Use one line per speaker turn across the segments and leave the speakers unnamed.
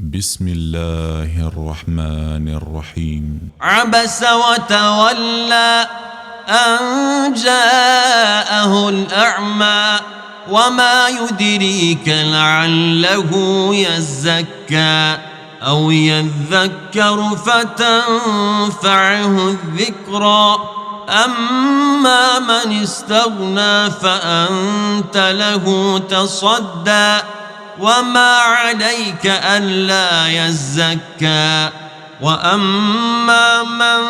بسم الله الرحمن الرحيم.
عبس وتولى أن جاءه الأعمى وما يدريك لعله يزكى أو يذكر فتنفعه الذكرى أما من استغنى فأنت له تصدى وما عليك ألا يزكى وأما من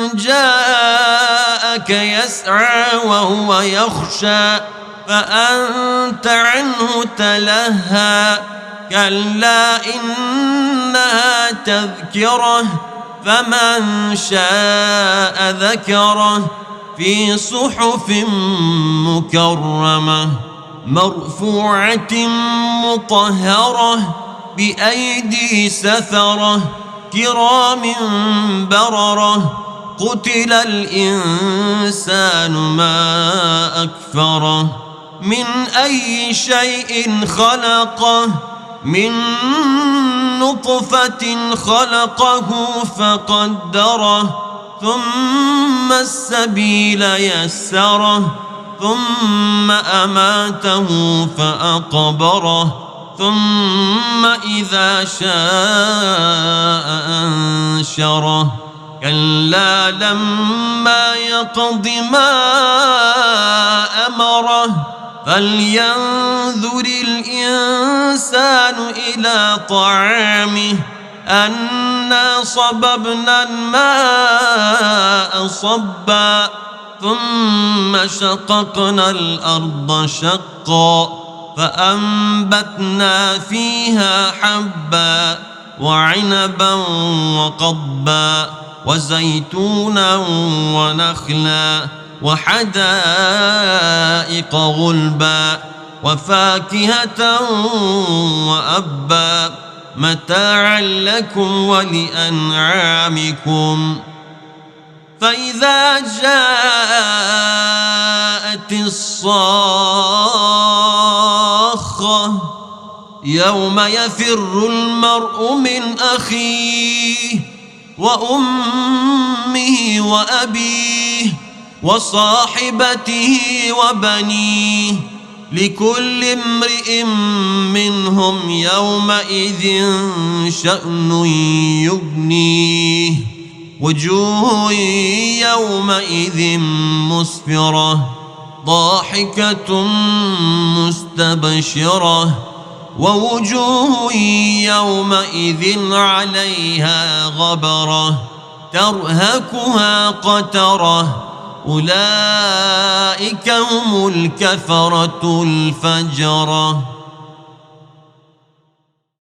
جاءك يسعى وهو يخشى فأنت عنه تلهى كلا إنها تذكرة فمن شاء ذكره في صحف مكرمة مرفوعة مطهرة بأيدي سفرة كرام بررة قتل الإنسان ما أكفره من أي شيء خلقه من نطفة خلقه فقدره ثم السبيل يسره ثم أماته فأقبره ثم إذا شاء أنشره كلا لما يقض ما أمره فلينظر الإنسان إلى طعامه أنا صببنا الماء صبا ثم شققنا الأرض شقا فأنبتنا فيها حبا وعنبا وقضبا وزيتونا ونخلا وحدائق غلبا وفاكهة وأبا متاعا لكم ولأنعامكم فإذا جاءت الصاخة يوم يفر المرء من أخيه وأمه وأبيه وصاحبته وبنيه لكل امرئ منهم يومئذ شأن يغنيه وجوه يومئذ مسفرة ضاحكة مستبشرة ووجوه يومئذ عليها غبرة ترهقها قترة أولئك هم الكفرة الفجرة.